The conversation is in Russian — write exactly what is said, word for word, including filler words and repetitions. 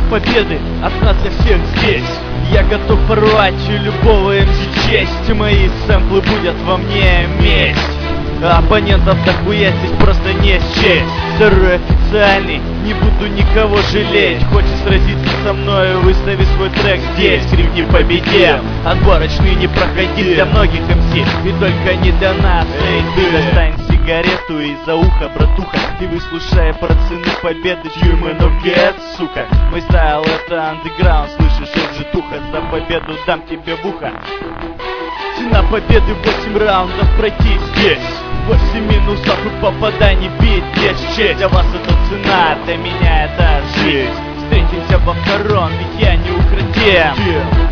победы от нас для всех здесь. Я готов порвать любого эм си честь. Мои сэмплы будут во мне месть. Оппонентов дохуя здесь просто не счесть. Второй официальный, не буду никого жалеть. Хочешь сразиться со мной, выстави свой трек здесь. Крикни в победе, отборочный не проходи для многих эм си, и только не для нас. Эй, ты достань сигарету из-за уха, братуха, и выслушай про цены победы. Human of get, сука. Мой стайл это андеграунд, слышишь, это же туха. За победу дам тебе в ухо. Цена победы восемь раундов пройти здесь. Восемь минусов и попаданий бить без честь. Для вас это цена, для меня это жизнь. Встретимся во втором, ведь я неукротим.